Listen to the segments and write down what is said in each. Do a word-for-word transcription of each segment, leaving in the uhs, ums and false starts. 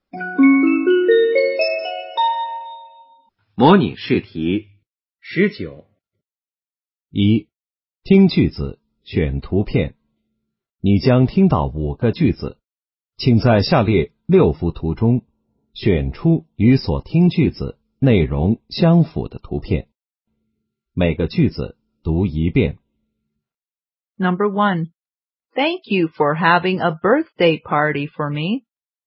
模拟试题十九。 一、听句子，选图片。你将听到五个句子，请在下列六幅图中选出与所听句子内容相符的图片。每个句子读一遍。 Number one, thank you for having a birthday party for me.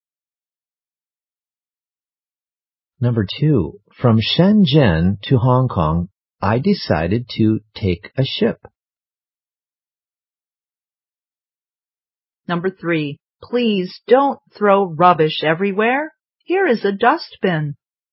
Number two, from Shenzhen to Hong Kong, I decided to take a ship. Number three, please don't throw rubbish everywhere. Here is a dustbin.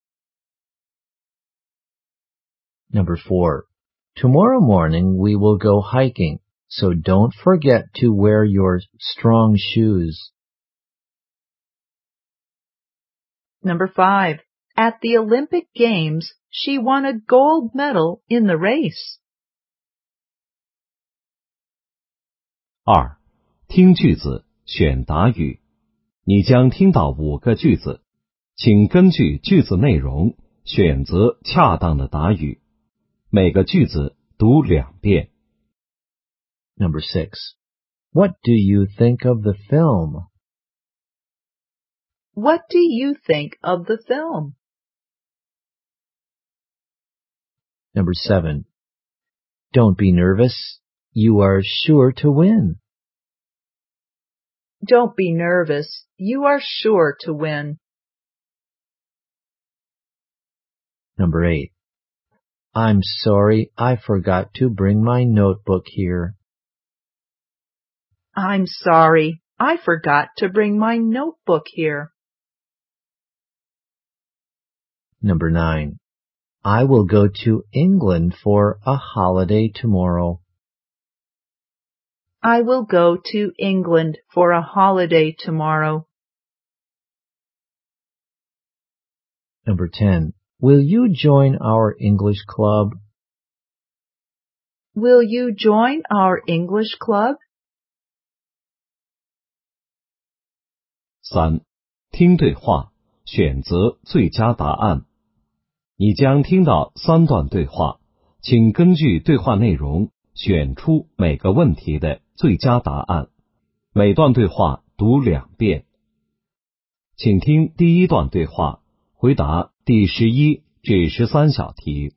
Number four, tomorrow morning we will go hiking, so don't forget to wear your strong shoes. Number five, at the Olympic Games, she won a gold medal in the race. 二、听句子，选答语。你将听到五个句子，请根据句子内容选择恰当的答语。每个句子读两遍。 Number six, what do you think of the film? What do you think of the film? Number seven, don't be nervous. You are sure to win. Don't be nervous. You are sure to win. Number eight, I'm sorry I forgot to bring my notebook here. I'm sorry. I forgot to bring my notebook here. Number nine, I will go to England for a holiday tomorrow. I will go to England for a holiday tomorrow. Number ten, will you join our English club? Will you join our English club? 三、听对话，选择最佳答案。你将听到三段对话，请根据对话内容选出每个问题的最佳答案。每段对话读两遍。请听第一段对话，回答第十一至十三小题。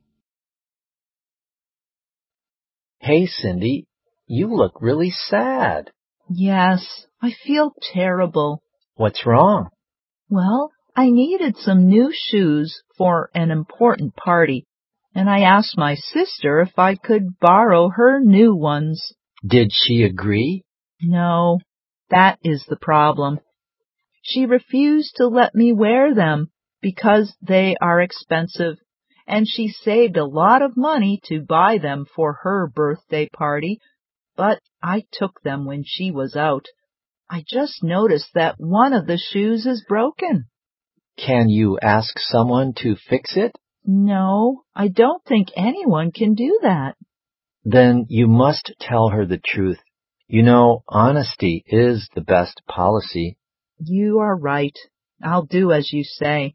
Hey, Cindy, you look really sad. Yes, I feel terrible. What's wrong? Well, I needed some new shoes for an important party, and I asked my sister if I could borrow her new ones. Did she agree? No, that is the problem. She refused to let me wear them because they are expensive, and she saved a lot of money to buy them for her birthday party, but I took them when she was out. I just noticed that one of the shoes is broken. Can you ask someone to fix it? No, I don't think anyone can do that. Then you must tell her the truth. You know, honesty is the best policy. You are right. I'll do as you say.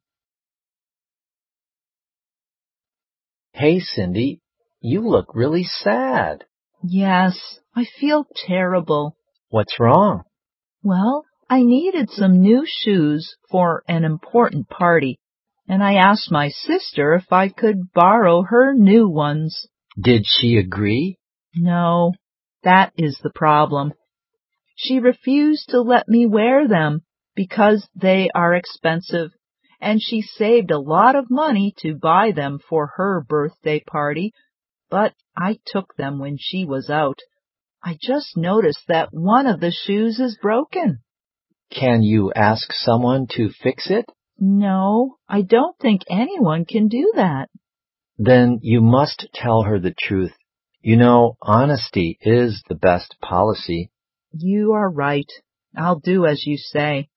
Hey, Cindy, you look really sad. Yes, I feel terrible. What's wrong? Well, I needed some new shoes for an important party, and I asked my sister if I could borrow her new ones. Did she agree? No, that is the problem. She refused to let me wear them because they are expensive, and she saved a lot of money to buy them for her birthday party, but I took them when she was out. I just noticed that one of the shoes is broken. Can you ask someone to fix it? No, I don't think anyone can do that. Then you must tell her the truth. You know, honesty is the best policy. You are right. I'll do as you say.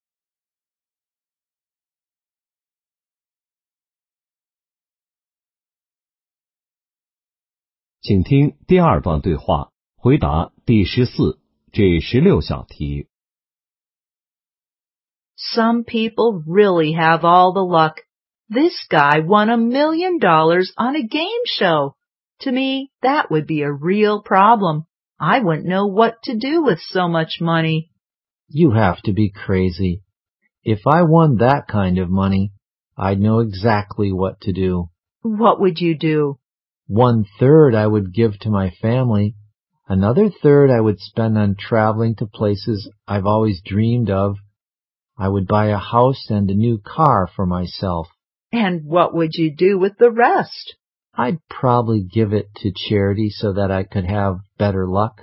请听第二段对话，回答第十四至十六小题。 Some people really have all the luck. This guy won a million dollars on a game show. To me, that would be a real problem. I wouldn't know what to do with so much money. You have to be crazy. If I won that kind of money, I'd know exactly what to do. What would you do? One third I would give to my family. Another third I would spend on traveling to places I've always dreamed of. I would buy a house and a new car for myself. And what would you do with the rest? I'd probably give it to charity so that I could have better luck.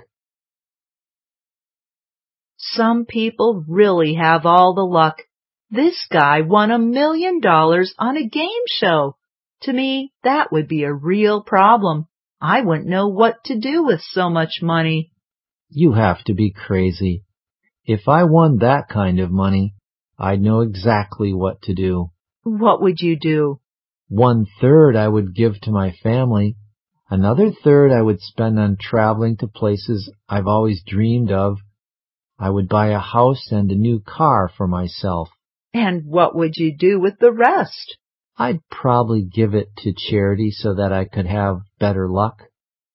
Some people really have all the luck. This guy won a million dollars on a game show. To me, that would be a real problem. I wouldn't know what to do with so much money. You have to be crazy. If I won that kind of money, I'd know exactly what to do. What would you do? One third I would give to my family. Another third I would spend on traveling to places I've always dreamed of. I would buy a house and a new car for myself. And what would you do with the rest? I'd probably give it to charity so that I could have better luck.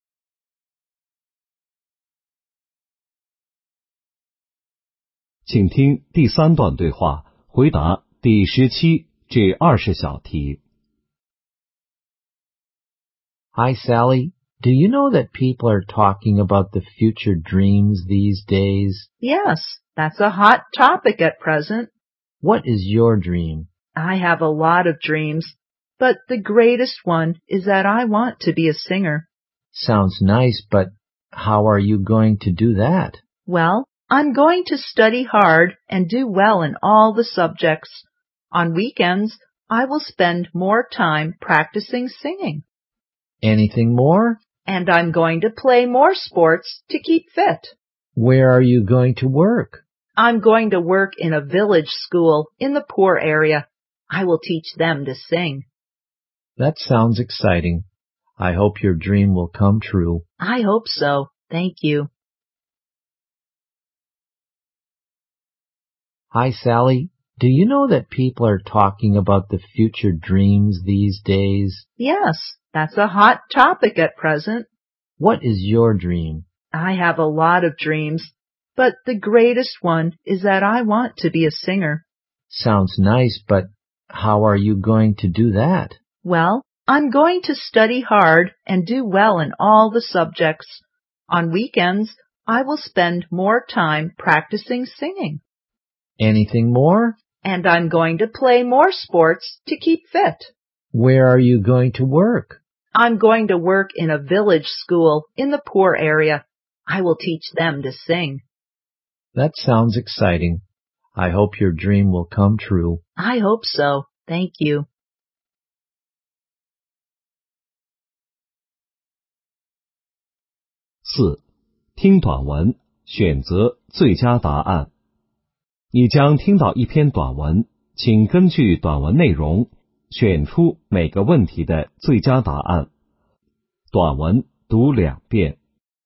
请听第三段对话，回答第十七至二十小题。 Hi, Sally. Do you know that people are talking about the future dreams these days? Yes, that's a hot topic at present. What is your dream? I have a lot of dreams, but the greatest one is that I want to be a singer. Sounds nice, but how are you going to do that? Well, I'm going to study hard and do well in all the subjects. On weekends, I will spend more time practicing singing. Anything more? And I'm going to play more sports to keep fit. Where are you going to work? I'm going to work in a village school in the poor area. I will teach them to sing. That sounds exciting. I hope your dream will come true. I hope so. Thank you. Hi, Sally. Do you know that people are talking about the future dreams these days? Yes, that's a hot topic at present. What is your dream? I have a lot of dreams, but the greatest one is that I want to be a singer. Sounds nice, but how are you going to do that? Well, I'm going to study hard and do well in all the subjects. On weekends, I will spend more time practicing singing. Anything more? And I'm going to play more sports to keep fit. Where are you going to work? I'm going to work in a village school in the poor area. I will teach them to sing. That sounds exciting. I hope your dream will come true. I hope so. Thank you. 四、听短文，选择最佳答案。你将听到一篇短文，请根据短文内容选出每个问题的最佳答案。短文读两遍。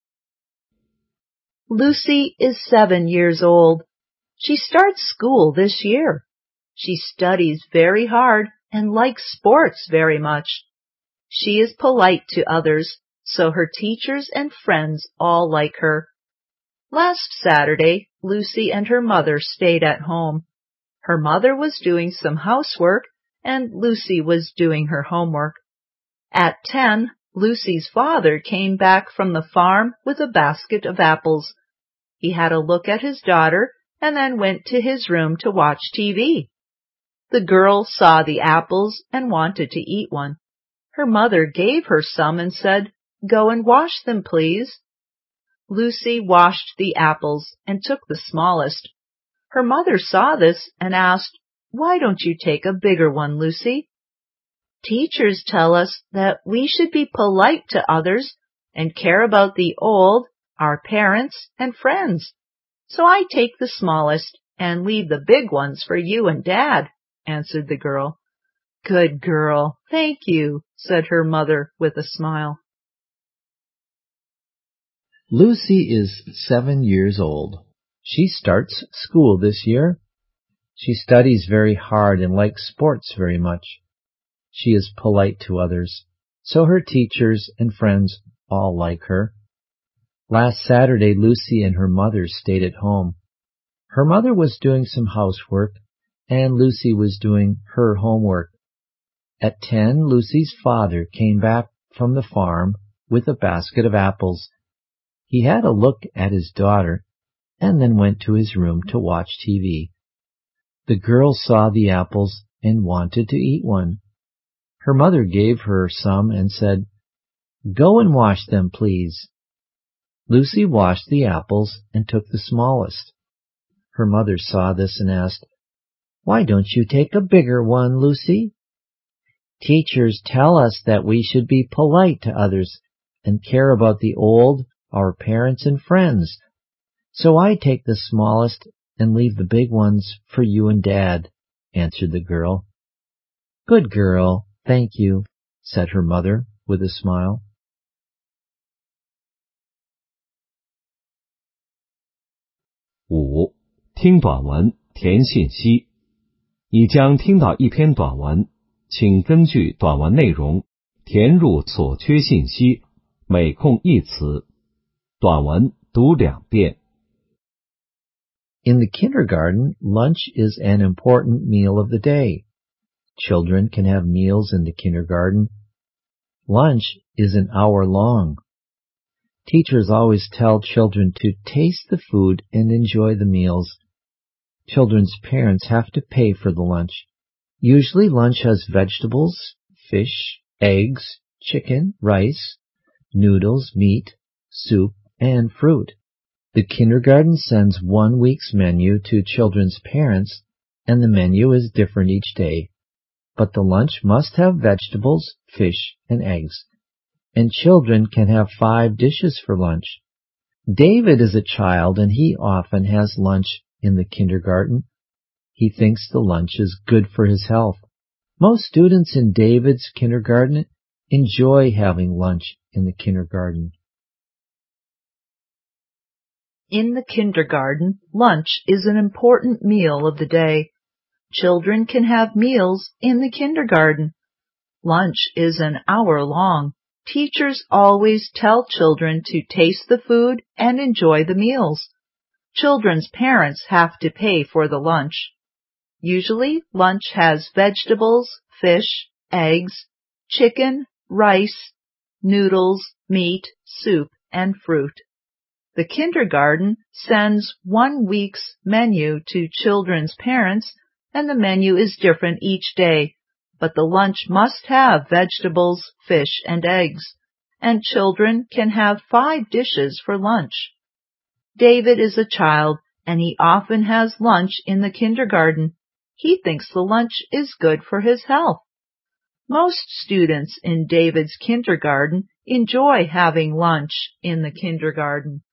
Lucy is seven years old. She starts school this year. She studies very hard and likes sports very much. She is polite to others, so her teachers and friends all like her. Last Saturday, Lucy and her mother stayed at home. Her mother was doing some housework, and Lucy was doing her homework. At ten, Lucy's father came back from the farm with a basket of apples. He had a look at his daughter and then went to his room to watch T V. The girl saw the apples and wanted to eat one. Her mother gave her some and said, "Go and wash them, please." Lucy washed the apples and took the smallest. Her mother saw this and asked, "Why don't you take a bigger one, Lucy?" Teachers tell us that we should be polite to others and care about the old, our parents, and friends. So I take the smallest and leave the big ones for you and Dad, answered the girl. Good girl, thank you, said her mother with a smile. Lucy is seven years old. She starts school this year. She studies very hard and likes sports very much. She is polite to others, so her teachers and friends all like her. Last Saturday, Lucy and her mother stayed at home. Her mother was doing some housework, and Lucy was doing her homework. At ten, Lucy's father came back from the farm with a basket of apples. He had a look at his daughter, and then went to his room to watch T V. The girl saw the apples and wanted to eat one. Her mother gave her some and said, "Go and wash them, please." Lucy washed the apples and took the smallest. Her mother saw this and asked, "Why don't you take a bigger one, Lucy?" "Teachers tell us that we should be polite to others and care about the old, our parents and friends. So I take the smallest and leave the big ones for you and Dad," answered the girl. "Good girl, thank you," said her mother with a smile. 五、听短文，填信息。你将听到一篇短文，请根据短文内容填入所缺信息，每空一词。短文读两遍。 In the kindergarten, lunch is an important meal of the day. Children can have meals in the kindergarten. Lunch is an hour long. Teachers always tell children to taste the food and enjoy the meals. Children's parents have to pay for the lunch. Usually lunch has vegetables, fish, eggs, chicken, rice, noodles, meat, soup, and fruit. The kindergarten sends one week's menu to children's parents, and the menu is different each day. But the lunch must have vegetables, fish, and eggs. And children can have five dishes for lunch. David is a child, and he often has lunch in the kindergarten. He thinks the lunch is good for his health. Most students in David's kindergarten enjoy having lunch in the kindergarten. In the kindergarten, lunch is an important meal of the day. Children can have meals in the kindergarten. Lunch is an hour long. Teachers always tell children to taste the food and enjoy the meals. Children's parents have to pay for the lunch. Usually, lunch has vegetables, fish, eggs, chicken, rice, noodles, meat, soup, and fruit. The kindergarten sends one week's menu to children's parents, and the menu is different each day. But the lunch must have vegetables, fish, and eggs, and children can have five dishes for lunch. David is a child, and he often has lunch in the kindergarten. He thinks the lunch is good for his health. Most students in David's kindergarten enjoy having lunch in the kindergarten.